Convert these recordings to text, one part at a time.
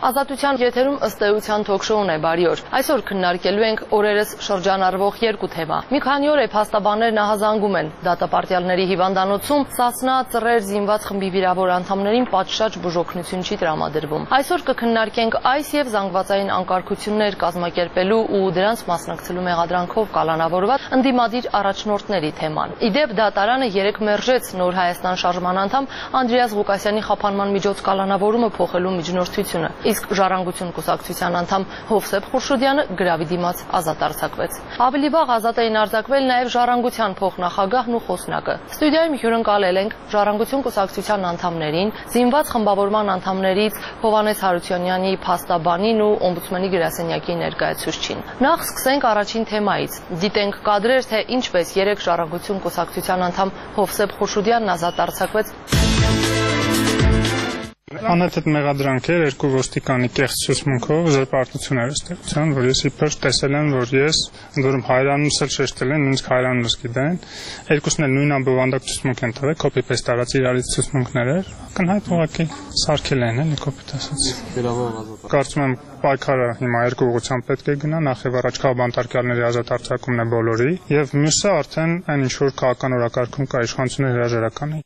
Ազատության եթերում ըստ էության թոքշոուն է բարի օր։ Այսօր քննարկելու ենք օրերս շրջանառվող երկու թեմա։ Մի քանի օր է փաստաբաններն ահազանգում են դատապարտյալների հիվանդանոցում Սասնա ծռեր զինված խմբի վիրավոր անդամներին պատշաճ բուժօգնություն չի տրամադրվում։ Այսօր կքննարկենք այս եւ զանգվածային անկարգություններ կազմակերպելու ու դրանց մասնակցելու մեղադրանքով կալանավորված ընդդիմադիր առաջնորդների թեման։ Իդեպ դատարանը երեկ մերժեց Նոր Հայաստան շարժման անդամ Անդրեաս Ղուկասյանի խափանման միջոց կալանավորումը փոխելու միջնորդությունը։ Իսկ Ժառանգություն կուսակցության անդամ Հովսեփ Խուրշուդյանը գրավի դիմաց ազատ արձակվեց։ Ավելի վաղ ազատ էին արձակվել նաև Ժառանգության փոխնախագահն ու խոսնակը։ Ստուդիայում հյուրընկալել ենք Ժառանգություն կուսակցության անդամներին, զինված խմբավորման անդամներից Հովհաննես Հարությունյանի փաստաբանին ու օմբուդսմենի գրասենյակի ներկայացուցչին։ Նախ սկսենք առաջին թեմայից։ Դիտենք կադրեր, թե ինչպես երեք Ժառանգություն կուսակցության անդամ Հովսեփ Խուրշուդյանն ազատ արձակվեց։ Անհետ մեղադրանք էր երկու ոստիկանի կեղծ ցուցմունքով զրպարտություններ ստեղծան, որ ես իբր տեսել եմ, որ ես ընդ որում հայրանումս էլ շեշտել են, նույնիսկ հայրանումս գիտեն, երկուսն էլ նույն ամբողջանդակ ցուցմունք են տվել, կոպի-պեյստ արած իրարից ցուցմունքներ էր, ակնհայտ ուղղակի սարքել են, էլի կոպիտ ասած։ Կարծում եմ պայքարը հիմա երկու ուղղությամբ պետք է գնա, նախ եւ առաջ քաղաքաբանտարկյալների ազատ արձակումն է բոլորի, եւ մյուսը արդեն այն ինչ որ քաղաքական օրակարգում կա իշխանությունների հրաժարական է։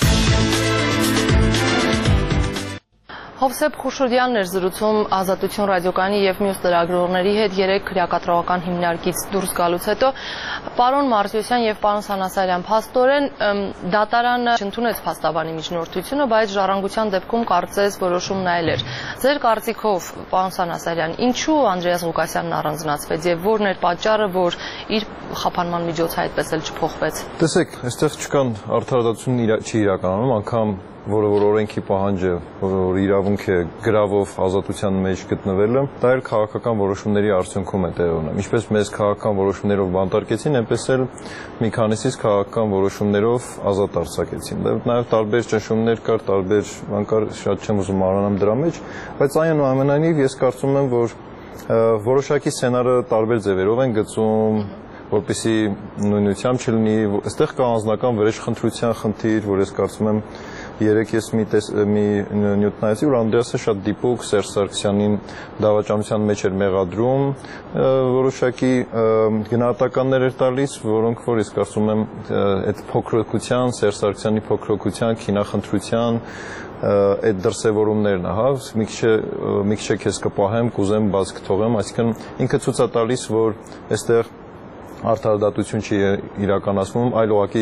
Հովսեփ Խուրշուդյանն էր զրուցում Ազատություն ռադիոկայանի եւ մյուս լրագրողների հետ երեք քրեակատրողական հիմնարկից դուրս գալուց հետո պարոն Մարտիրոսյան եւ պարոն Սանասարյան փաստորեն դատարանը չընդունեց փաստաբանի միջնորդությունը, բայց Ժառանգության դեպքում կարծես որոշումն այլ էր։ Ձեր կարծիքով, պարոն Սանասարյան, ինչու Անդրեաս Ղուկասյանն առանձնացվեց եւ որն էր պատճառը, որ իր խափանման միջոցը այդպես էլ չփոխվեց։ Տեսեք, այստեղ չկան արդարադատություն չի իրականում, անգամ որը որ օրենքի պահանջ է, որ իրավունք է գրավով ազատության մեջ գտնվելը, դա էլ քաղաքական որոշումների արդյունքում է տեղի ունենում։ Ինչպես մեզ քաղաքական որոշումներով բանտարկեցին, այնպես էլ մի քանիսից քաղաքական որոշումներով ազատ արձակեցին։ Նաև տարբեր ճնշումներ կար, տարբեր բան կար, շատ չեմ ուզում առանամ դրա մեջ, բայց այնուամենայնիվ ես կարծում եմ, որ որոշակի սցենարը տարբեր ձևերով են գծում, որպեսզի նույնությամբ չլինի, այստեղ կա անձնական վրեժխնդրության խնդիր, որ ես կարծում եմ երեք ես մի նյութ նայեցի, որ Անդրեասը շատ դիպուկ Սերժ Սարգսյանին դավաճանության մեջ էր մեղադրում, որոշակի գնահատականներ էր տալիս, որոնք որ ես կարծում եմ այդ փոքրοκության, Սերժ Սարգսյանի փոքրοκության, քինախնդրության այդ դրսևորումներն է, հա, մի քիչ քեզ կպահեմ, կուզեմ բաց կթողեմ, այսինքն ինքը ցույց է տալիս, որ այստեղ արդարադատություն չի իրականացվում, այլ ուղղակի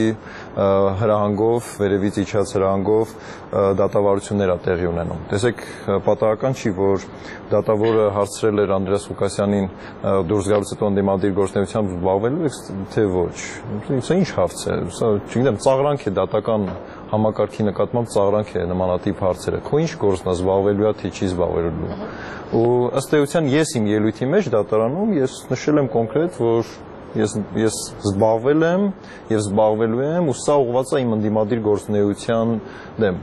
հրահանգով, վերևից իջած հրահանգով դատավարություններ է տեղի ունենում։ Տեսեք, պատահական չի, որ դատավորը հարցրել էր Անդրեաս Ղուկասյանին դուրս գալուց հետո ընդդիմադիր գործունեությամբ զբաղվելու եք, թե ոչ։ Սա ինչ հարց է, սա չգիտեմ, ծաղրանք է դատական համակարգի նկատմամբ ծաղրանք է նմանատիպ հարցերը։ Քո ինչ գործն է զբաղվելու է, թե չի զբաղվելու։ Ու ըստ էության ես իմ ելույթի մեջ դատարանում ես նշել եմ կոնկրետ, որ ես զբաղվել եմ եւ զբաղվելու եմ, ու սա ուղղված է իմ ընդդիմադիր գործունեության դեմ։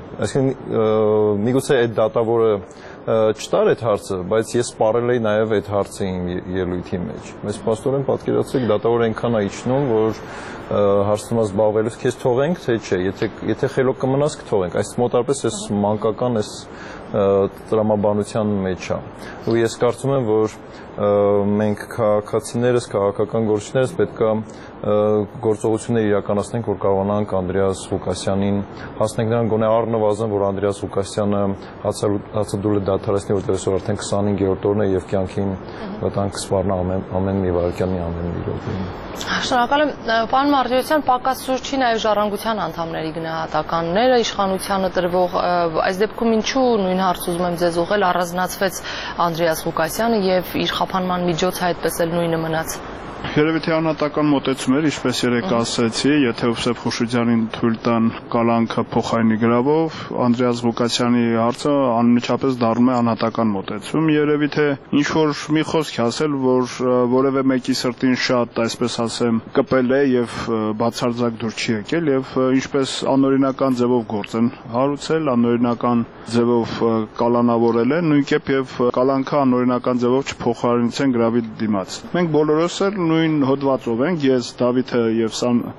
Այսինքն միգուցե այդ դատավորը չտար այդ հարցը, բայց ես սպառել էի նաեւ այդ հարցը իմ ելույթի մեջ։ Բայց փաստորեն պատկերացրեք, դատավորը այնքան է իջնում, որ հարցնում է զբաղվելուց քեզ թողենք, թե չէ, եթե խելոք կմնաս կթողենք։ Այս մոտարպես էս մանկական էս տրամաբանության մեջ է։ Ու ես կարծում եմ, որ մենք քաղաքացիներս, քաղաքական գործիչներս պետք է գործողություններ իրականացնենք, որ կարողանանք Անդրեաս Ղուկասյանին հասնենք նրան գոնե առնվազն, որ Անդրեաս Ղուկասյանը հացադուլը դադարեցնի, որտեղ այսօր արդեն 25-րդ օրն է եւ կյանքին վտանգ սպառնա ամեն մի վայրկյանի, ամեն մի րոպեին։ Շնորհակալ եմ, պարոն Մարտիրոսյան, պակաս սուր չի նաև Ժառանգության անդամների գնահատականները, իշխանությանը տրվող, այս դեպքում ինչու նույն հարց ուզում եմ ձեզ ուղղել, առանձնացվեց Անդրեաս Ղուկասյանը եւ իր խափանման միջոցը այդպես էլ նույնը մնաց։ Երևի թե անհատական մոտեցում էր, ինչպես երեք ասացի, եթե Հովսեփ Խուրշուդյանին թույլ տան կալանքը փոխարինի գրավով, Անդրեաս Ղուկասյանի հարցը անմիջապես դառնում է անհատական մոտեցում։ Երևի թե ինչ որ մի խոսք ասել, որ որևէ մեկի սրտին շատ, այսպես ասեմ, կպել է եւ բացարձակ դուր չի եկել եւ ինչպես անօրինական ձևով գործ են հարուցել, անօրինական ձևով կալանավորել են, նույն կերպ եւ կալանքը անօրինական ձևով չփոխարինեցեն գրավի դիմաց։ Մենք բոլորս էլ նույն հոդվածով ենք, ես Դավիթը եւ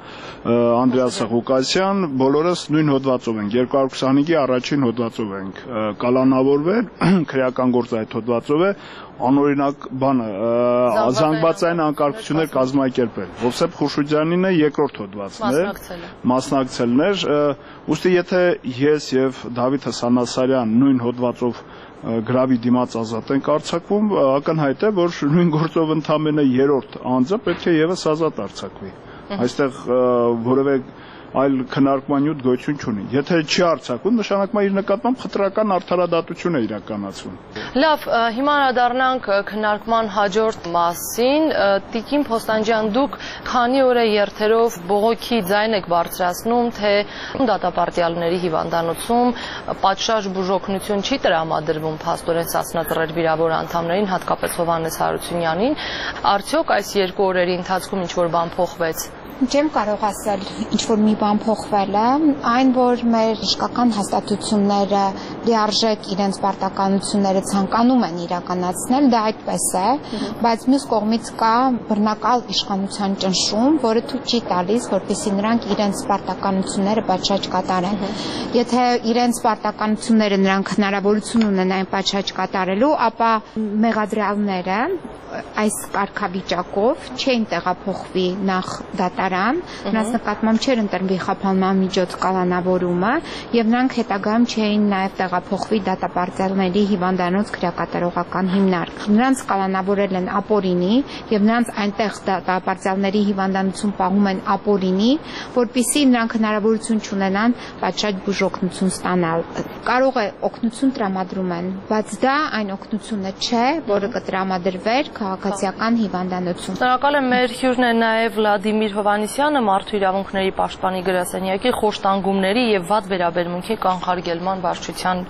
Անդրեասը Ղուկասյան, բոլորս նույն հոդվածով ենք, 225-ի առաջին հոդվածով ենք կալանավորվել, քրեական գործը այդ հոդվածով է, անօրինակ բանը զանգվածային անկարգություններ կազմակերպել։ Հովսեփ Խուշուջյանին է երկրորդ հոդվածն է, մասնակցելն էր, ուստի եթե ես եւ Դավիթ Սանասարյան նույն հոդվածով գրավի դիմաց ազատ ենք արձակվում, ակնհայտ է, որ նույն գործով ընդամենը երրորդ անձը պետք է եւս ազատ արձակվի։ Այստեղ որևէ այլ քննարկման նյութ գոյություն չունի։ Եթե չի արձակվում, նշանակում է իր նկատմամբ խտրական արդարադատություն է իրականացվում։ Լավ, հիմա անդառնանք քննարկման հաջորդ մասին։ Տիկին Փոստանջյան, դուք քանի օր է երթերով բողոքի ձայն եք բարձրացնում, թե դատապարտյալների հիվանդանոցում պատշաճ բուժօգնություն չի տրամադրվում փաստորեն Սասնա վիրավոր անդամներին, հատկապես Հովհաննես Հարությունյանին։ Արդյոք այս 2 օրերի ընթացքում ինչ-որ բան փոխվեց։ Չեմ կարող ասել ինչ-որ մի բան փոխվել է, այն որ մեր բժշկական հաստատությունները լիարժեք իրենց պարտականությունները ցանկանում են իրականացնել, դա այդպես է, բայց մյուս կողմից կա բռնակալ իշխանության ճնշում, որը թույլ չի տալիս, որպեսզի նրանք իրենց պարտականությունները պատշաճ կատարեն։ Եթե իրենց պարտականությունները նրանք հնարավորություն ունենային պատշաճ կատարելու, ապա մեղադրյալները այս կարգավիճակով չէին տեղափոխվի նախ դատարան, նրանց նկատմամբ չէր ընտրվի խափանման միջոց կալանավորումը եւ նրանք հետագայում չէին նաեւ տեղափոխվի դատապարտյալների հիվանդանոց քրեակատարողական հիմնարկ։ Նրանց կալանավորել են ապօրինի եւ նրանց այնտեղ դատապարտյալների հիվանդանոցում պահում են ապօրինի, որpիսի նրանք հնարավորություն չունենան պատշաճ բուժօգնություն ստանալ։ Կարող է օգնություն տրամադրում են, բայց դա այն օգնությունը չէ, որը կտրամադրվեր քաղաքացիական հիվանդանոցում։ Շնորհակալ եմ, մեր հյուրն է նաև Վլադիմիր Հովհաննիսյանը, Մարդու իրավունքների պաշտպանի գրասենյակի խոշտանգումների եւ վատ վերաբերմունքի կանխարգելման վարչության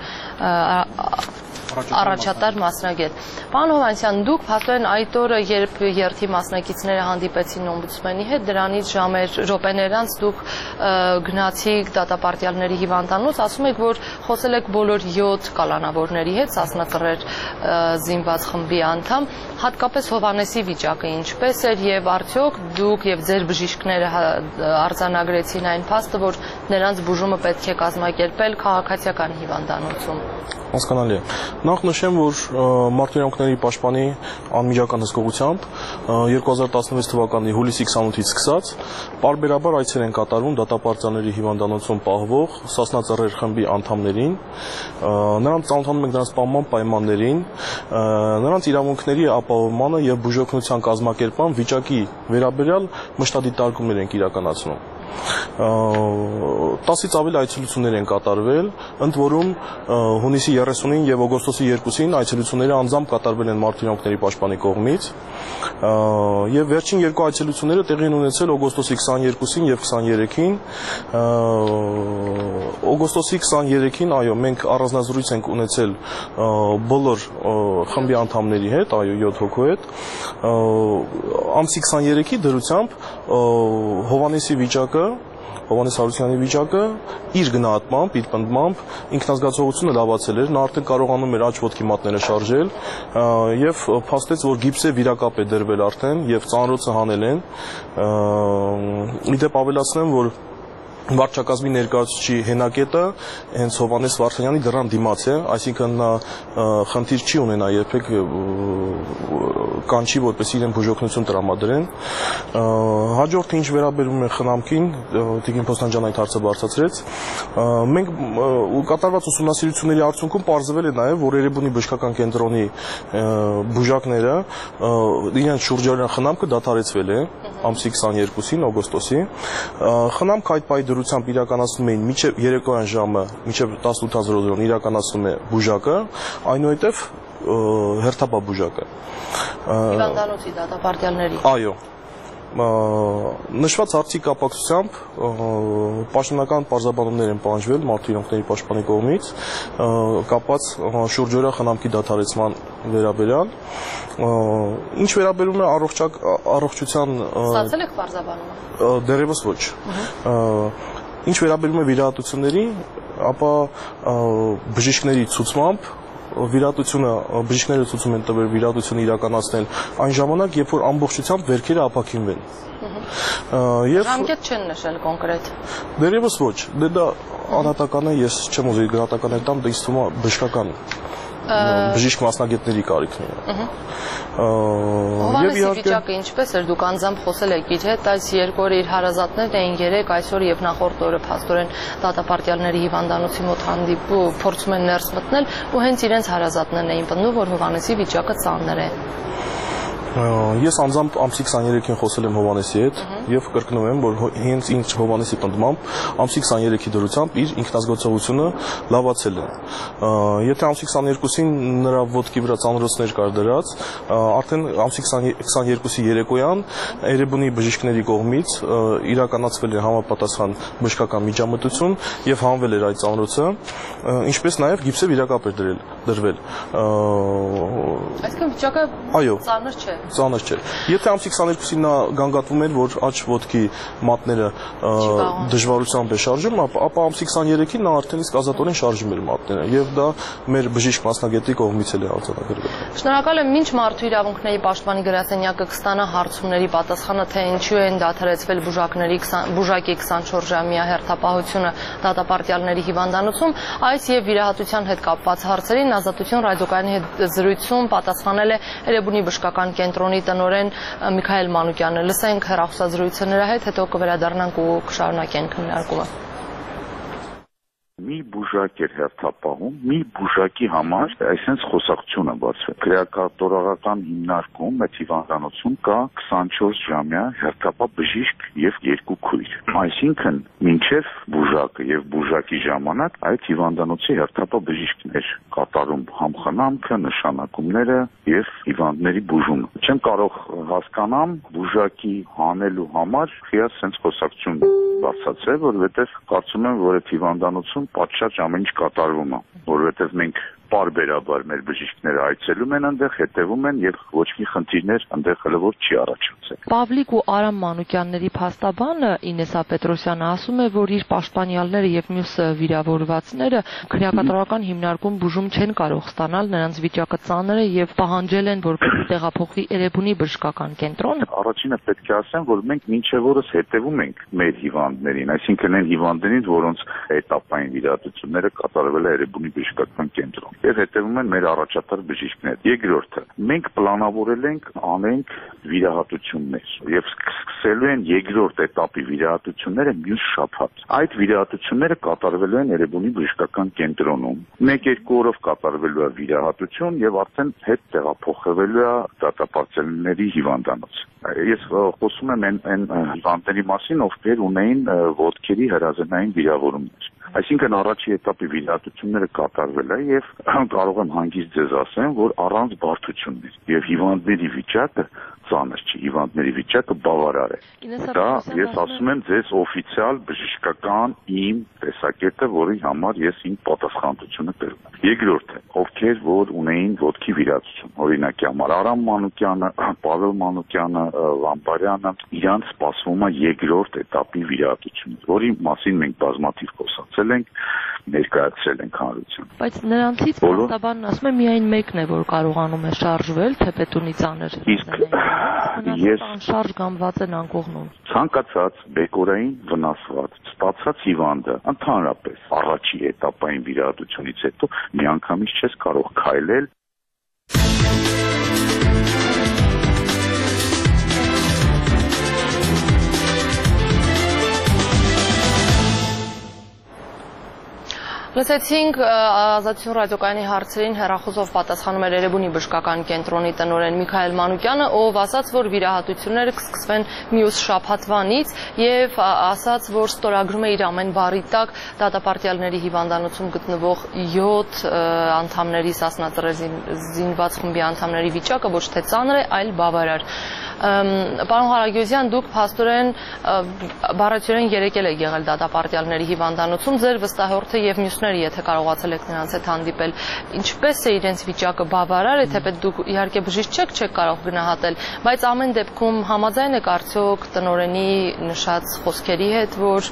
առաջատար մասնագետ։ Պարոն Հովհաննիսյան, դուք փաստորեն այդ օրը, երբ երթի մասնակիցները հանդիպեցին օմբուդսմենի հետ, դրանից րոպեներ անց դուք գնացիք դատապարտյալների հիվանդանոց, ասում եք, որ խոսել եք բոլոր 7 կալանավորների հետ, Սասնա Ծռեր զինված խմբի անդամ, հատկապես Հովհաննեսի վիճակը ինչպես էր եւ արդյոք դուք եւ ձեր բժիշկները արձանագրեցին այն փաստը, որ նրանց բուժումը պետք է կազմակերպել քաղաքացիական հիվանդանոցում։ Հասկանալի է։ Նախ նշեմ, որ Մարդու իրավունքների պաշտպանի անմիջական հսկողությամբ 2016 թվականի հուլիսի 28-ից սկսած պարբերաբար այցեր են կատարվում դատապարտյալների հիվանդանոցում պահվող Սասնա Ծռեր խմբի անդամներին, նրանց ծանոթանում ենք նրանց պահման պայմաններին, նրանց իրավունքների ապահովմանը եւ բուժօգնության կազմակերպման վիճակի վերաբերյալ մշտադիտարկումներ ենք իրականացնում։ 10-ից ավելի այցելություններ են կատարվել, ընդ որում հունիսի 30-ին եւ օգոստոսի 2-ին այցելությունները անձամբ կատարվել են Մարդու իրավունքների պաշտպանի կողմից, եւ վերջին 2 այցելությունները տեղի են ունեցել օգոստոսի 22-ին եւ 23-ին։ Օգոստոսի 23-ին, այո, մենք առանձնազրույց ենք ունեցել բոլոր խմբի անդամների հետ, այո, 7 հոգու հետ։ Ամսի 23-ի դրությամբ Հովհաննեսի վիճակը, Հովհաննես Հարությունյանի վիճակը իր գնահատմամբ, իր պնդմամբ ինքնազգացողությունը լավացել էր, նա արդեն կարողանում էր աջ ոտքի մատները շարժել եւ փաստեց, որ գիպսե վիրակապ է դրվել արդեն եւ ծանրոցը հանել են։ Իդեպ ավելացնեմ, որ վարչակազմի ներկայացուցիչի հենակետը հենց Հովհաննես Վարդանյանի դրան դիմաց է, այսինքն նա խնդիր չի ունենա երբեք կանչի, որպես իրեն բուժօգնություն տրամադրեն։ Հաջորդը ինչ վերաբերում է խնամքին, Տիկին Փոստանջյան այդ հարցը բարձրացրեց, մենք կատարված ուսումնասիրությունների արդյունքում պարզվել է նաև, որ Էրեբունի բժշկական կենտրոնի բուժակները իրենց շուրջօրյա խնամքը դադարեցվել է ամսի 22-ին օգոստոսի։ Խնամքը այդ պայդրությամբ իրականացնում էին մինչև երեկոյան ժամը, մինչև 18:00 իրականացնում է բուժակը, այնուհետև հերթապահ բուժակը։ Հիվանդանոցի դատապարտյալների։ Այո։ Նշված հարցի կապակցությամբ պաշտոնական պարզաբանումներ են պահանջվել Մարդու իրավունքների պաշտպանի կողմից կապված շուրջօրյա խնամքի դադարեցման վերաբերյալ։ Ինչ վերաբերում է առողջության Ստացել եք պարզաբանումը։ Դեռևս ոչ։ Ինչ վերաբերում է վիրահատությունների, ապա բժիշկների ցուցմամբ վիրահատությունը բժիշկները ցույց են տվել վիրահատությունը իրականացնել այն ժամանակ, երբ որ ամբողջությամբ վերքերը ապակինվեն։ Ժամկետ չեն նշել կոնկրետ։ Դերևս ոչ, դա անհատական է, ես չեմ ուզի գրատական էլ տամ, դա ինձ թվում է բժշկական բժիշկ մասնագետների կարիքն է։ Հովհաննեսի վիճակը ինչպես էր, դուք անձամբ խոսել եք իր հետ, այս երկու օր իր հարազատներն էին երեկ, այսօր եւ նախորդ օրը փաստորեն դատապարտյալների հիվանդանոցի մոտ հանդիպում փորձում են ներս մտնել ու հենց իրենց հարազատներն էին պնդում, որ Հովհաննեսի վիճակը ծանր է։ Ես անձամբ ամսի 23-ին խոսել եմ Հովհաննեսի հետ եւ կրկնում եմ, որ հենց ինձ Հովհաննեսի պնդմամբ ամսի 23-ի դրությամբ իր ինքնազգացողությունը լավացել է։ Եթե ամսի 22-ին նրա ոտքի վրա ծանրոցներ կար դրած, արդեն ամսի 22-ի երեկոյան Էրեբունի բժիշկների կողմից իրականացվել է համապատասխան բժշկական միջամտություն եւ հանվել էր այդ ծանրոցը, ինչպես նաեւ գիպսե վիրակապ էր դրվել։ Այսինքն վիճակը ծանր չէ։ Ծանր չէ։ Եթե ամսի 22-ին նա գանգատվում էր, որ աջ ոտքի մատները դժվարությամբ է շարժում, ապա ամսի 23-ին նա արդեն իսկ ազատորեն շարժում էր մատները, եւ դա մեր բժիշկ մասնագետի կողմից էլ է արձանագրվել։ Շնորհակալ եմ, ինչ մարդու իրավունքների պաշտպանի գրասենյակը կստանա հարցումների պատասխանը, թե ինչու են դադարեցվել բուժակի 24-ժամյա հերթապահությունը դատապարտյալների հիվանդանոցում, այս եւ վիրահատության հետ կապված հարցերին Ազատություն ռադիոկայանի հետ զրույցում պատասխանել է Էրեբունի բժշկական կենտրոնի տնօրեն Միքայել Մանուկյանը։ Լսենք հեռախոսազրույցը նրա հետ, հետո կվերադառնանք ու կշարունակենք քննարկումը։ Մի բուժակ էր հերթապահում, մի բուժակի համար այսպես խոսակցությունը բացվել։ Քրեակատորական հիմնարկում այդ հիվանդանոցում կա 24-ժամյա հերթապահ բժիշկ եւ 2 քույր։ Այսինքն, մինչեւ բուժակը եւ բուժակի ժամանակ այդ հիվանդանոցի հերթապահ բժիշկն էր կատարում համխնամքը, նշանակումները եւ հիվանդների բուժումը։ Չեմ կարող հասկանամ բուժակի հանելու համար խիաց sense խոսակցություն բացացրել, որովհետեւ կարծում եմ, որ այդ հիվանդանոցում պատշաճ ամեն ինչ կատարվում է, որովհետև մենք պարբերաբար մեր բժիշկները այցելում են այնտեղ, հետևում են եւ ոչ մի խնդիրներ այնտեղ հələ որ չի առաջացել։ Պավլիկ ու Արամ Մանուկյանների փաստաբանը Ինեսա Պետրոսյանը ասում է, որ իր պաշտպանյալները եւ մյուս վիրավորվածները քրեակատորական հիմնարկում բուժում չեն կարող ստանալ, նրանց վիճակը ծանր է եւ պահանջել են, որ տեղափոխվի Էրեբունի բժշկական կենտրոն։ Առաջինը պետք է ասեմ, որ մենք մինչև օրս հետևում ենք մեր հիվանդներին, այսինքն այն հիվանդներին, որոնց էտապային վիրահատությունները կատարվել է Էրեբունի բժշկական կենտրոն։ Եվ հետևում են մեր առաջատար բժիշկներ։ Երկրորդը, մենք պլանավորել ենք անենք վիրահատություններ եւ սկսելու են երկրորդ էտապի վիրահատությունները մյուս շաբաթ։ Այդ վիրահատությունները կատարվելու են Էրեբունի բժշկական կենտրոնում։ 1-2 օրով կատարվելու է վիրահատություն եւ արդեն հետ տեղափոխվելու է դատապարտյալների հիվանդանոց։ Ես խոսում եմ այն հիվանդների մասին, ովքեր ունեին ոտքերի հրազենային վիրավորումներ։ Այսինքն առաջի էտապի վիրահատությունները կատարվել է եւ կարող եմ հանգիստ ձեզ ասեմ, որ առանց բարդություններ եւ հիվանդների վիճակը ծանր չի, հիվանդների վիճակը բավարար է։ Դա ես ասում եմ ձեզ օֆիցիալ բժշկական իմ տեսակետը, որի համար ես իմ պատասխանատվությունը կրում եմ։ Երկրորդը, ովքեր որ ունեին ոտքի վիրահատություն, օրինակի համար Արամ Մանուկյանը, Պավել Մանուկյանը, Լամբարյանը, իրանց սպասվում է երկրորդ էտապի վիրահատություն, որի մասին մենք բազմաթիվ խոսացել ենք, ներկայացրել ենք հանրության։ Բայց նրանցից փաստաբանն ասում է միայն մեկն է, որ կարողանում է շարժվել, թեպետունի ծանր։ Ես շարժ կամված են անկողնում։ Ցանկացած բեկորային վնասված ստացած հիվանդը ընդհանրապես առաջի էտապային վիրահատությունից հետո միանգամից չես կարող քայլել։ Լսեցինք Ազատություն ռադիոկայանի հարցերին հեռախոսով պատասխանում էր Էրեբունի բժշկական կենտրոնի տնօրեն Միքայել Մանուկյանը, ով ասաց, որ վիրահատությունները կսկսվեն մյուս շաբաթվանից եւ ասաց, որ ստորագրում է իր ամեն բառի տակ դատապարտյալների հիվանդանոցում գտնվող 7 անդամների Սասնա ծռեր զինված խմբի անդամների վիճակը ոչ թե ծանր է, այլ բավարար։ Պարոն Ղարագյուզյան, դուք փաստորեն բառացիորեն եկել եք եղել դատապարտյալների հիվանդանոցում, ձեր վստահորդը եւ մյուսները, եթե կարողացել եք նրանց հետ հանդիպել, ինչպես է իրենց վիճակը բավարար է, թեպետ դուք իհարկե բժիշկ չեք կարող գնահատել, բայց ամեն դեպքում համաձայն եք արդյոք տնօրենի նշած խոսքերի հետ, որ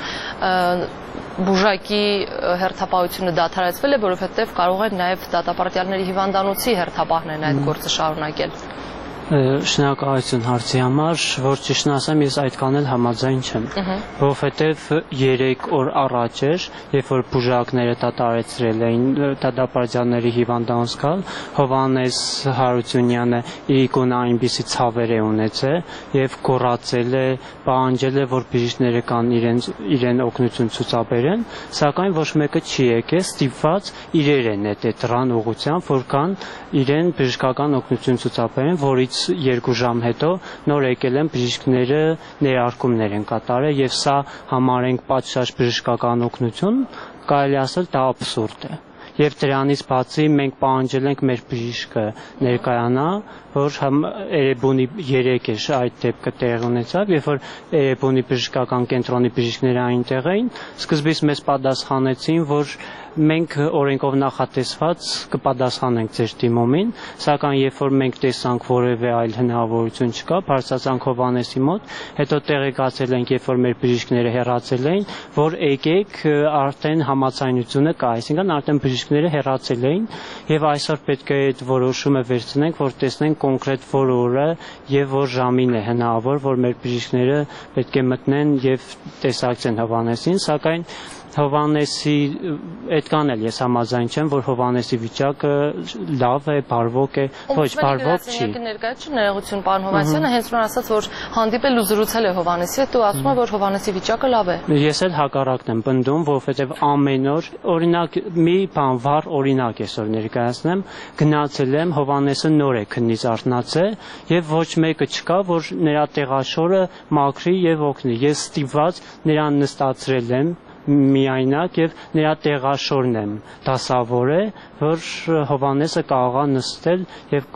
բուժակի հերթապահությունը դադարեցվել է, որովհետև կարող է նաև դատապարտյալների հիվանդանոցի հերթապահն են այդ գործը շարունակել։ Շնորհակալություն հարցի համար, որ ճիշտն ասեմ, ես այդքան էլ համաձայն չեմ, որովհետև 3 օր առաջ էր, երբ որ բուժակները դադարեցրել էին դատապարտյալների հիվանդանոց գալ, Հովհաննես Հարությունյանը իր այնպիսի ցավեր է ունեցել եւ գոռացել է, պահանջել է, որ բժիշկները կան իրեն օգնություն ցուցաբերեն, սակայն ոչ մեկը չի եկել, ստիպված իրեր են դրան ուղղությամբ, որ կան իրեն բժշկական օգնություն ցուցաբերեն, որից 2 ժամ հետո նոր եկել են բժիշկները ներարկումներ են կատարել եւ սա համարենք պատշաճ բժշկական օգնություն, կարելի ասել դա աբսուրդ է։ Եվ դրանից բացի մենք պահանջել ենք մեր բժիշկը ներկայանա, որ Էրեբունի 3 էր այդ դեպքը տեղի ունեցավ, երբ որ Էրեբունի բժշկական կենտրոնի բժիշկները այնտեղ էին, սկզբից մեզ պատասխանեցին, որ մենք օրենքով նախատեսված կպատասխանենք ձեր դիմումին, սակայն երբ որ մենք տեսանք որևէ այլ հնարավորություն չկա, բարձրացանք Հովհաննեսի մոտ, հետո տեղեկացել ենք, երբ որ մեր բժիշկները հեռացել էին, որ եկեք արդեն համաձայնությունը կա, այսինքն արդեն բժիշկները հեռացել էին եւ այսօր պետք է այդ որոշումը վերցնենք, որ տեսնենք կոնկրետ որ օրը եւ որ ժամին է հնարավոր, որ մեր բժիշկները պետք է մտնեն եւ տեսակցեն Հովհաննեսին, սակայն Հովհաննեսի այդքան էլ ես համաձայն չեմ, որ Հովհաննեսի վիճակը լավ է, բարվոք է, ոչ բարվոք չի։ Ներկայացուցիչ ներողություն, պարոն Հովհաննիսյանը, հենց որ ասաց, որ հանդիպել ու զրուցել է Հովհաննեսի հետ, ու ասում է, որ Հովհաննեսի վիճակը լավ է։ Ես էլ հակառակն եմ պնդում, որովհետև ամեն օր, օրինակ, մի բան վառ օրինակ այսօր ներկայացնեմ, գնացել եմ, Հովհաննեսը նոր է քննից արթնացել, եւ ոչ մեկը չկա, որ նրա տեղաշորը մաքրի եւ օգնի։ Ես ստիպված նրան նստացրել եմ միայնակ եւ նրա տեղաշորն եմ դասավոր է, որ Հովհաննեսը կարողա նստել եւ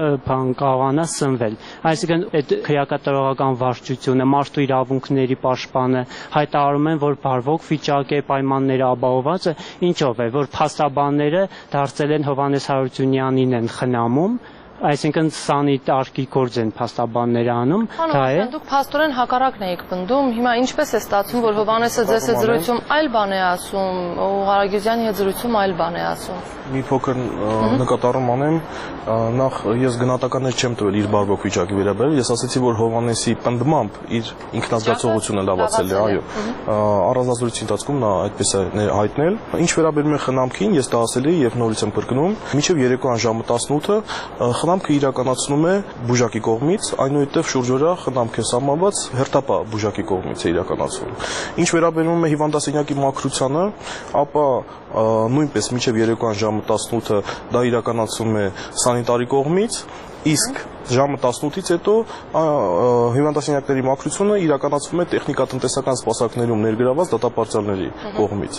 կարողանա սնվել։ Այսինքն այդ քրեակատարողական վարչությունը, մարդու իրավունքների պաշտպանը հայտարարում են, որ բարվոք վիճակ է, պայմանները ապահովված է, ինչով է, որ փաստաբանները դարձել են Հովհաննես Հարությունյանին են խնամում, այսինքն սանիտարքի գործ են փաստաբանները անում, դա է։ Դուք փաստորեն հակառակն եք պնդում, հիմա ինչպես է ստացվում, որ Հովհաննեսը ձեզ հետ զրույցում այլ բան է ասում, Ղարագյուզյանի հետ զրույցում այլ բան է ասում։ Մի փոքր նկատառում անեմ, նախ ես գնահատականներ չեմ տվել իր բարվոք վիճակի վերաբերյալ, ես ասացի, որ Հովհաննեսի պնդմամբ իր ինքնազգացողությունը լավացել է, այո։ Առանձնազրույցի ընթացքում նա այդպես է հայտնել։ Ինչ վերաբերում է խնամքին, ես դա ասել եմ եւ նորից եմ կրկնում, մինչեւ երեկոյան ժամը 18-ը խնամքը իրականացնում է բուժակի կողմից, այնուհետև շուրջօրյա խնամք է սահմանված հերթապահ բուժակի կողմից է իրականացվում։ Ինչ վերաբերում է հիվանդասենյակի մաքրությանը, ապա նույնպես մինչև երեկոյան ժամը 18-ը դա իրականացվում է սանիտարի կողմից, իսկ ժամը 18-ից հետո հիվանդասենյակների մաքրությունը իրականացվում է տեխնիկատնտեսական սպասարկներում ներգրաված դատապարտյալների կողմից։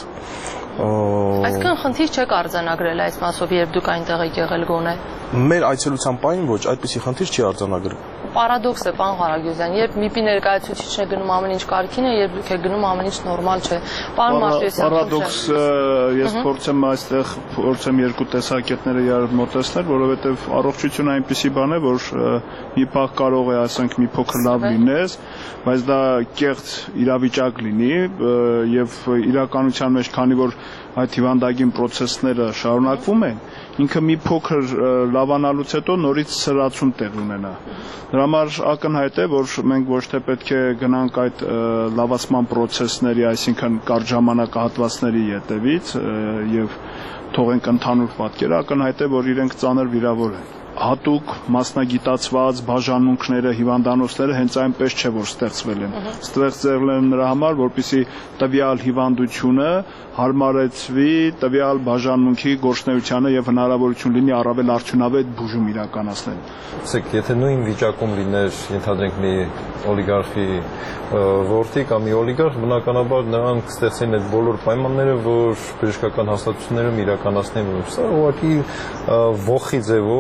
Այսքան խնդիր չեք արձանագրել այս մասով, երբ դուք այնտեղ եք եղել գոնե։ Մեր այցելության պահին ոչ, այդպիսի խնդիր չի արձանագրել։ Պարադոքս է, պարոն Ղարագյուզյան, երբ ՄԻՊ-ի ներկայացուցիչն է գնում ամեն ինչ կարգին է, երբ դուք եք գնում ամեն ինչ նորմալ չէ։ Պարոն Մարտիրոսյան, պարադոքս ես փորձեմ այստեղ երկու տեսակետները իրար մոտեցնել, որովհետև առողջությունը այնպիսի բան է, որ մի պահ կարող է, ասենք, մի փոքր լավ լինես, բայց դա կեղծ իրավիճակ լինի եւ իրականության մեջ, քանի որ այդ հիվանդագին process-ները շարունակվում են, ինքը մի փոքր լավանալուց հետո նորից սրացում տեղ ունենա։ Դրա համար ակնհայտ է, որ մենք ոչ թե պետք է գնանք այդ լավացման process-ների, այսինքն կարճ ժամանակահատվածների ետևից եւ թողենք ընդհանուր պատկերը, ակնհայտ է, որ իրենք ծանր վիրավոր են։ Հատուկ մասնագիտացված բաժանմունքները, հիվանդանոցները հենց այնպես չէ, որ ստեղծվել են։ Ստեղծվել են նրա համար, որպեսզի տվյալ հիվանդությունը հարմարեցվի տվյալ բաժանմունքի գործունեությանը եւ հնարավորություն լինի առավել արդյունավետ բուժում իրականացնել։ Ասեք, եթե նույն վիճակում լիներ, ենթադրենք մի օլիգարխի որդի կամ մի օլիգարխ, բնականաբար նրան կստեղծեն այդ բոլոր պայմանները, որ բժշկական հաստատություններում իրականացնեն։ Սա ուղղակի ողի ձևով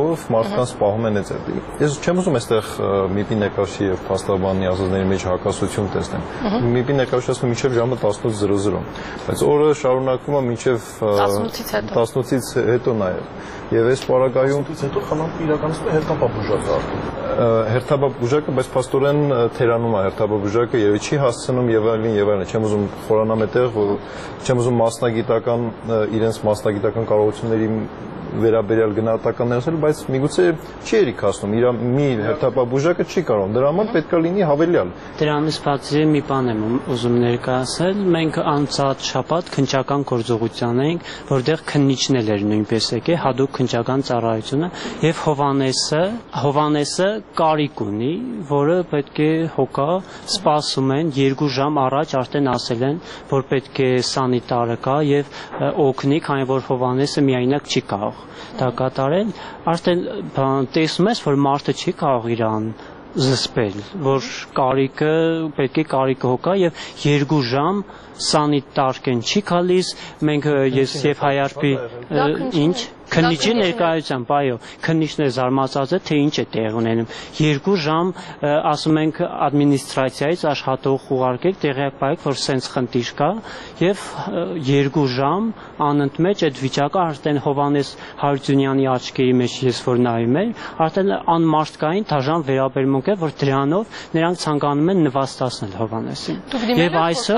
մարդկանց պահում են էծետի։ Ես չեմ ուզում այստեղ ՄԻՊ-ի ներկայացուցիչի եւ փաստաբանի ասածների մեջ հակասություն տեսնեմ։ ՄԻՊ-ի ներկայացուցիչը մինչև ժամը 18:00, բայց օրը շարունակվում է մինչև 18-ից հետո նաեւ։ Եվ այս պարագայում հետո խնամք իրականացնում է հերթապահ հերթապահ, բայց փաստորեն թերանում է հերթապահ, երևի չի հասցնում եւ այլն, չեմ ուզում խորանամ այդտեղ, չեմ ուզում մասնագիտական իրենց մասնագիտական կարողությունների վերաբերյալ գնահատականներ ասել, բայց միգուցե չի երիքացնում, իր մի հերթապահ բուժակը չի կարող, դրա համար պետք է լինի հավելյալ։ Դրանից բացի մի բան եմ ուզում ներկայացնել, մենք անցած շաբաթ քննչական գործողության էինք, որտեղ քննիչն էր նույնպես եկել, հadoop քննչական ծառայությունը եւ Հովանեսը կարիք ունի, որը պետք է հոգա, սպասում են 2 ժամ առաջ արդեն ասել են, որ պետք է սանիտարը կա եւ օգնի, քանի որ Հովանեսը միայնակ չի կարող դա կատարել, արդեն տեսնում ես, որ մարդը չի կարող իրան զսպել, որ կարիքը պետք է կարիքը հոգա եւ 2 ժամ սանիտարկեն չի գալիս, մենք ես եւ Հայարպի ինչ քննիչի ներկայությամբ, այո, քննիչն է զարմացած է, թե ինչ է տեղ ունենում։ 2 ժամ ասում ենք ադմինիստրացիայից աշխատող ուղարկեք, տեղյակ պայեք, որ սենց խնդիր կա եւ 2 ժամ անընդմեջ այդ վիճակը արդեն Հովանես Հարությունյանի աչքերի մեջ ես որ նայում եմ, արդեն անմարդկային դաժան վերաբերմունք է, որ դրանով նրանք ցանկանում են նվաստացնել Հովանեսին։ Եվ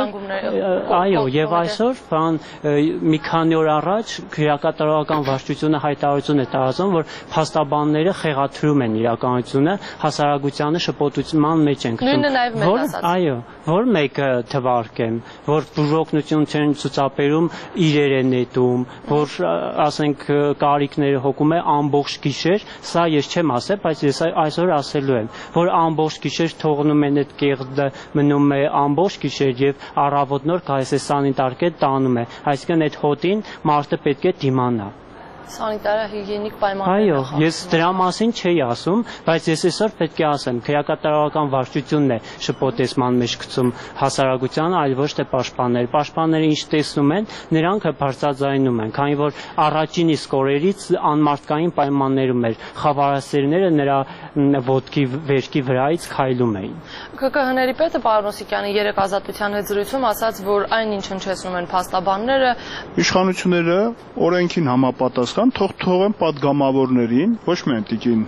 այսօր մի քանի օր առաջ քրեակատարողական վարչությունը հայտարարություն է տարածում, որ փաստաբանները խեղաթյուրում են իրականությունը, հասարակությանը շփոթության մեջ են գտնում։ Որ մեկը թվարկեմ, որ բուժօգնություն չեն ցուցաբերում, իրեր են նետում, որ ասենք կարիքները հոգում է ամբողջ գիշեր, սա ես չեմ ասել, բայց ես այսօր ասելու եմ, որ ամբողջ գիշեր թողնում են այդ կեղտը, մնում է ամբողջ գիշեր եւ առավոտ նոր գալիս է սանիտարկե տանում է, այսինքն այդ հոտին մարդը պետք է դիմանա։ Սանիտարահիգիենիկ պայմաններ։ Այո, ես դրա մասին չէի ասում, բայց ես այսօր պետք է ասեմ, քրեակատարողական վարչությունն է շփոթեցման մեջ գցում հասարակությանը, այլ ոչ թե պաշտպանները։ Պաշտպանները ինչ տեսնում են, նրանք բարձրաձայնում են, քանի որ առաջին իսկ օրերից անմարդկային պայմաններում էր խավարասերները նրա ոտքի վերքի վրայից քայլում էին։ ԿԿՀ-ների պետը պարոն Օսիկյանը երեք Ազատության հետ զրույցում ասաց, որ այն ինչ հնչեցնում են փաստաբանները, իշխանությունները օրենքին համապատասխան թողեն падգամավորներին, ոչ միայն տիկին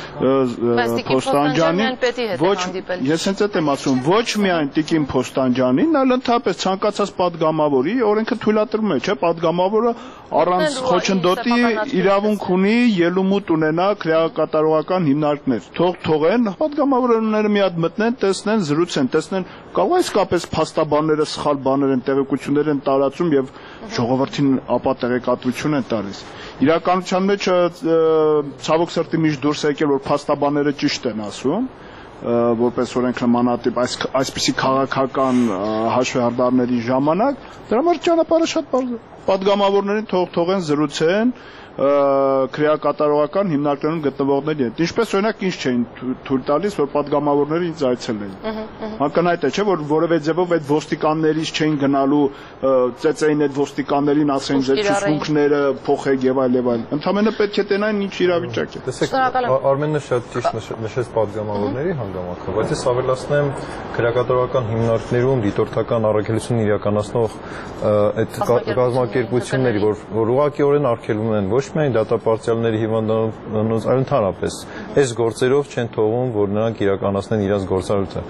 Փոստանջանին, ես հենց այդ եմ ասում, ոչ միայն տիկին Փոստանջանին, այլ ընդհանրապես ցանկացած падգամավորի օրենքը թույլատրում է, չէ՞, падգամավորը առանց խոչընդոտի իրավունք ունի ելումուտ ունենա քրեակատարողական հիմնարկներ։ Թողեն падգամավորները մի հատ մտնեն, տեսնեն, զրուցեն, տեսնեն, կարող է իսկապես փաստաբանները սխալ բաներ են, տեղեկություններ են տարածում եւ ժողովրդին ապա տեղեկատվություն են տալիս։ Իրականության մեջ ցավոք սրտի միշտ դուրս է եկել, որ փաստաբանները ճիշտ են ասում, որպես օրենք նմանատիպ այսպիսի քաղաքական հաշվեհարդարների ժամանակ, դրա համար ճանապարհը շատ բարձր է։ Պատգամավորներին թողեն զրուցեն քրեակատարողական հիմնարկներում գտնվողների հետ։ Ինչպես օրինակ ինչ չէին թույլ տալիս, որ падգամավորները ինձ այցելեին։ Ակնհայտ է, չէ՞, որ որևէ ձևով այդ ոստիկաններից չէին գնալու, ծեծեին այդ ոստիկաններին, ասեն ձեր ցուցմունքները փոխեք եւ այլ եւ այլ։ Ընդհանրապես պետք է տենային ինչ իրավիճակ է։ Տեսեք, Արմենը շատ ճիշտ նշեց падգամավորների հանգամանքը, բայց ես ավելացնեմ քրեակատարողական հիմնարկներում դիտորդական առաքելություն իրականացնող այդ կազմակերպությունների, որ ուղղակիորեն արգելվում են ոչ միայն դատապարտյալների հիվանդանոց, այլ ընդհանրապես այս գործերով չեն թողում, որ նրանք իրականացնեն իրենց գործառույթը։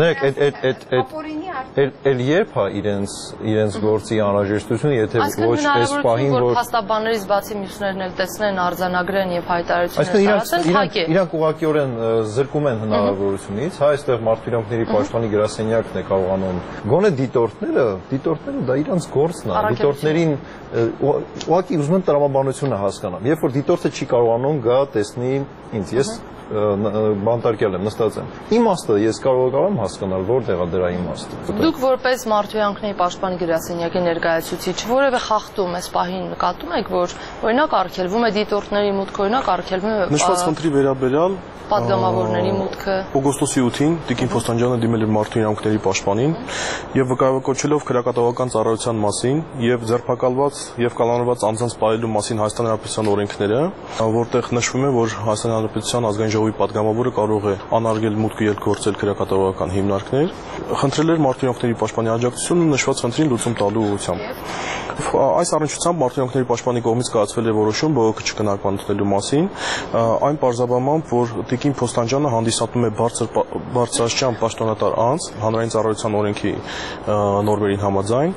Կներեք, այդ երբ է իրենց գործի անհրաժեշտությունը, եթե ոչ այս պահին, որ փաստաբաններից բացի մյուսներն էլ տեսնեն, արձանագրեն եւ հայտարարություններ տարածեն, իրանք ուղղակիորեն զրկում են հնարավորությունից, հա, այստեղ մարդու իրավունքների պաշտպանի գրասենյակն է կարողանում գոնե դիտորդները դա իրանց գործն է, դիտորդներին ուղղակի ուզում են տրամաբանությունը հասկանամ։ Երբ որ դիտորդը չի կարողանում գա տեսնի ինձ, ես բանտարկյալ եմ, նստած եմ։ Իմաստը ես կարող եմ հասկանալ, որտեղ է դրա իմաստը։ Դուք որպես Մարդույանքների պաշտպանի գրասենյակի ներկայացուցիչ որևէ խախտում այս պահին նկատում եք, որ օրինակ արգելվում է դիտորդների մուտքը, օրինակ արգելվում է նշված խնդրի վերաբերյալ պատգամավորների մուտքը։ Օգոստոսի 8-ին Տիկին Փոստանջյանը դիմել էր Մարդու իրավունքների պաշտպանին եւ վկայակոչելով քրեակատավական ծառայության մասին եւ ձերբակալված եւ կալանավորված անձանց պահելու մասին Հայաստանի Հանրապետության օրենքները, որտեղ նշվում է, որ Հայաստանի Հանրապետության ազգային ժողովի падգամավորը կարող է անարգել մուտքը ելքգործել քրեակատավական հիմնարկներ, խնդրել էր Մարդու իրավունքների պաշտպանի աջակցությունը նշված խնդրին լուծում տալու ուղղությամբ։ Այս առնչությամբ Մարդու իրավունքների պաշտպանի կողմից կայացվել է որոշում բողոքը չքննարկվելու մասին, այն պարզաբանմամբ, որ Տիկին Փոստանջյանը հանդիսանում է բարձրաստիճան պաշտոնատար անձ հանրային ծառայության օրենքի նորմերին համաձայն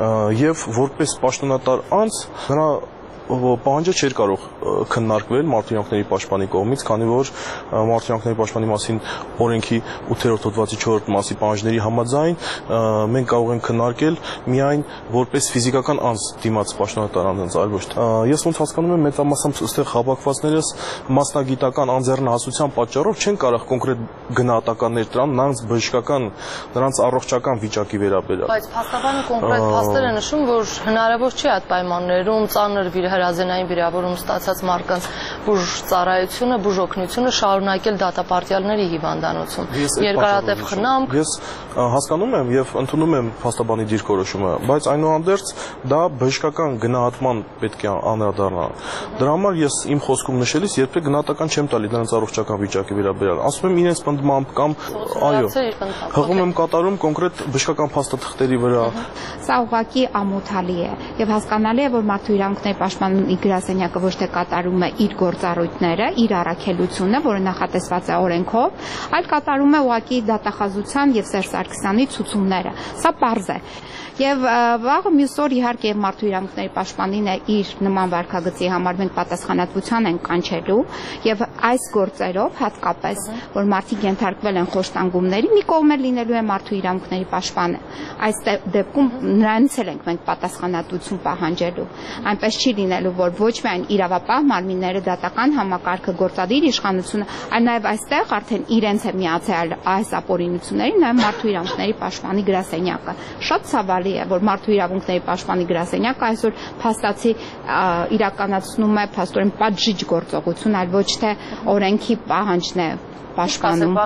եւ որպես պաշտոնատար անձ նրա պահանջը չէր կարող քննարկվել Մարդու իրավունքների պաշտպանի կողմից, քանի որ Մարդու իրավունքների պաշտպանի մասին օրենքի 8-րդ հոդվածի 4-րդ մասի պահանջների համաձայն մենք կարող ենք քննարկել միայն որպես ֆիզիկական անձ դիմաց պաշտոնատար անձ, այլ ոչ թե։ Ես ոնց հասկանում եմ, մեծամասամբ այստեղ հավաքվածներս մասնագիտական անձեռնահասության պատճառով չեն կարող կոնկրետ գնահատականներ տալ նրանց բժշկական, նրանց առողջական վիճակի վերաբերյալ։ Բայց փաստաբանը կոնկրետ փաստեր է նշում, որ հնարավոր չի այդ պայմաններում ծանր հրազենային վիրավորում ստացած մարդկանց բուժծառայությունը, բուժօգնությունը շարունակել դատապարտյալների հիվանդանոցում։ Երկարատև խնամք։ Ես հասկանում եմ եւ ընդունում եմ փաստաբանի դիրքորոշումը, բայց այնուհանդերձ դա բժշկական գնահատման պետք է անդրադառնա։ Դրա համար ես իմ խոսքում նշելիս երբեք գնահատական չեմ տալի նրանց առողջական վիճակի վերաբերյալ։ Ասում եմ իրենց պնդմամբ կամ այո, հղում եմ կատարում կոնկրետ բժշկական փաստաթղթերի վրա։ Սա ուղղակի ամոթալի է եւ հասկանալի է, որ Մարդու իրավունքների պաշտպանի գրասենյակը ոչ թե կատարում է իր գործառույթները, իր առաքելությունը, որը նախատեսված է օրենքով, այլ կատարում է ուղղակի դատախազության եւ Սերժ Սարգսյանի ցուցումները։ Սա պարզ է։ Եվ վաղը մյուս օր իհարկե Մարդու իրավունքների պաշտպանին է իր նման վարքագծի համար մենք պատասխանատվության են կանչելու եւ այս գործերով հատկապես որ մարդիկ ենթարկվել են խոշտանգումների մի կողմ է լինելու է Մարդու իրավունքների պաշտպանը այս դեպքում նրանից էլ ենք մենք պատասխանատվություն պահանջելու այնպես չի լինելու որ ոչ միայն իրավապահ մարմինները դատական համակարգը գործադիր իշխանությունը այլ նաեւ այստեղ արդեն իրենց է միացել այս ապօրինություններին նաեւ Մարդու իրավունքների պաշտպանի գրասենյակը շատ ցավալի է, որ Մարդու իրավունքների պաշտպանի գրասենյակը այսօր փաստացի իրականացնում է փաստորեն պատժիչ գործողություն, այլ ոչ թե օրենքի պահանջն է պաշտպանում։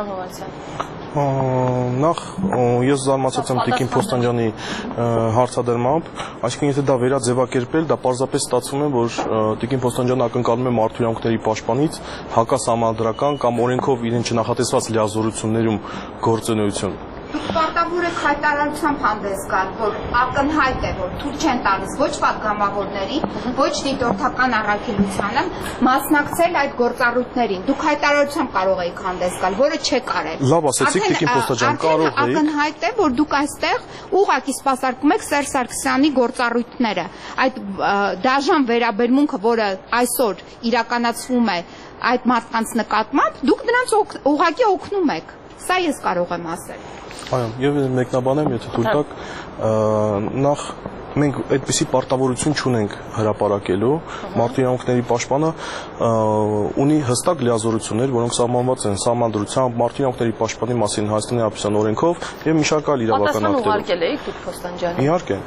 Նախ ես զարմացած եմ Տիկին Փոստանջյանի հարցադրմամբ, այսինքն եթե դա վերաձևակերպել, դա պարզապես ստացվում է, որ Տիկին Փոստանջյանը ակնկալում է Մարդու իրավունքների պաշտպանից հակասահմանադրական կամ օրենքով իրեն չնախատեսված լիազորություններում գործունեություն։ Դուք պարտավոր եք հայտարարությամբ հանդես գալ, որ ակնհայտ է, որ թույլ չեն տալիս ոչ падգամավորների, ոչ դիտորդական առաքելությանը մասնակցել այդ գործառույթներին։ Դուք հայտարարությամբ կարող եք հանդես գալ, որը չեք արել։ Լավ ասեցիք, Տիկին Փոստանջյան, կարող եք։ Ակնհայտ է, որ դուք այստեղ ուղղակի սպասարկում եք Սերժ Սարգսյանի գործառույթները։ Այդ դաժան վերաբերմունքը, որը այսօր իրականացվում է այդ մարդկանց նկատմամբ, դուք նրանց ուղղակի օգնում եք։ Սա ես կարող եմ ասել։ Այո, եւ մեկնաբանեմ, եթե թույլ տաք, նախ մենք այդպիսի պարտավորություն չունենք հրապարակելու, Մարդու իրավունքների պաշտպանը ունի հստակ լիազորություններ, որոնք սահմանված են Սահմանադրությամբ, Մարդու իրավունքների պաշտպանի մասին Հայաստանի Հանրապետության օրենքով եւ մի շարք այլ իրավական ակտերով։ Ուղարկել եք դուք Փոստանջյանին։ Իհարկե։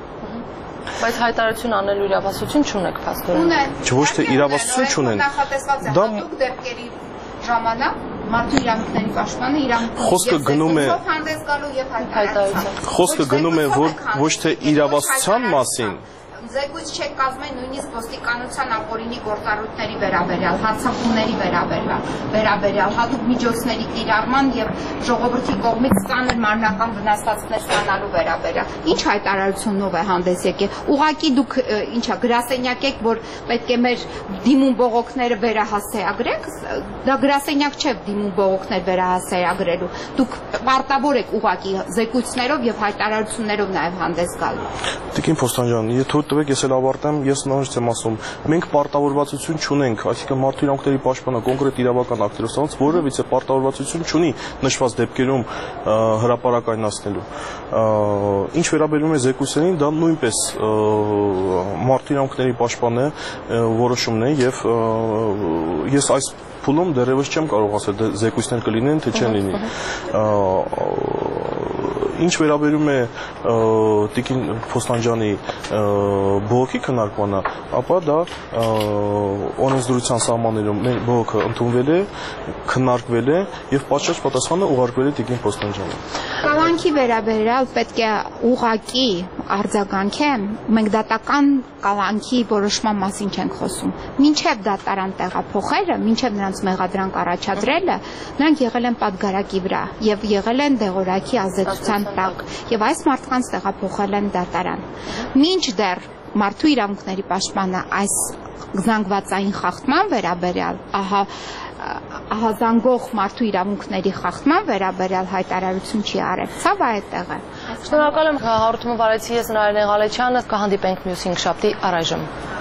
Բայց հայտարարություն անելու իրավասություն չունեք փաստորեն։ Ոչ թե իրավասություն չունեն։ Դա դուք դեպքերի ժամանակ Մարդու իրավունքների պաշտպանը խոսքը գնում է հանդես գալու եւ հայտարարություն։ Խոսքը գնում է ոչ թե իրավասության մասին, Զեկույց չեք կազմել նույնիսկ ոստիկանության ապօրինի գործառույթների վերաբերյալ, հարձակումների վերաբերյալ, հատուկ միջոցների կիրառման եւ ժողովրդի կողմից ծանր մարմնական վնասվածքներ ստանալու վերաբերյալ։ Ինչ հայտարարությունով է հանդես եկել։ Ուղղակի դուք ինչա գրասենյակ եք, որ պետք է մեր դիմում բողոքները վերահասարագրենք, դա գրասենյակ չէ դիմում բողոքներ վերահասարագրելու։ Դուք պարտավոր եք ուղղակի զեկույցներով եւ հայտարարություններով նաեւ հանդես գալ։ Տիկին Փոստանջյան, եթե տվեք ես էլ ավարտեմ, ես նորից եմ ասում, մենք պարտավորվածություն չունենք, այսինքն Մարդու իրավունքների պաշտպանը կոնկրետ իրավական ակտերով ստանց որևիցե պարտավորվածություն չունի նշված դեպքերում հրապարակայնացնելու։ Ինչ վերաբերում է զեկույցերին, դա նույնպես Մարդու իրավունքների պաշտպանը որոշումն է եւ ես այս փուլում դեռևս չեմ կարող ասել զեկույցներ կլինեն, թե չեն լինի։ Ինչ վերաբերում է Տիկին Փոստանջյանի բողոքի քննարկմանը, ապա դա օրենսդրության սահմաններում մեր բողոքը ընդունվել է, քննարկվել է եւ պատշաճ պատասխանը ուղարկվել է Տիկին Փոստանջյանին։ Կալանքի վերաբերյալ պետք է ուղղակի արձագանքեմ, մենք դատական կալանքի որոշման մասին չենք խոսում։ Մինչև դատարան տեղափոխելը, մինչև նրանց մեղադրանք առաջադրելը, նրանք եղել են պատգարակի վրա եւ եղել են դեղորայքի ազդեցության տակ եւ այս մարդկանց տեղափոխել են դատարան։ Մինչդեռ մարդու իրավունքների պաշտպանը այս զանգվածային խախտման վերաբերյալ, ահազանգող մարդու իրավունքների խախտման վերաբերյալ հայտարարություն չի արել։ Ցավը այդտեղ է։ Շնորհակալ եմ հաղորդումը վարեցի ես Նարինե Ղալեչյանը, կհանդիպենք մյուս 5 շաբթի առայժմ։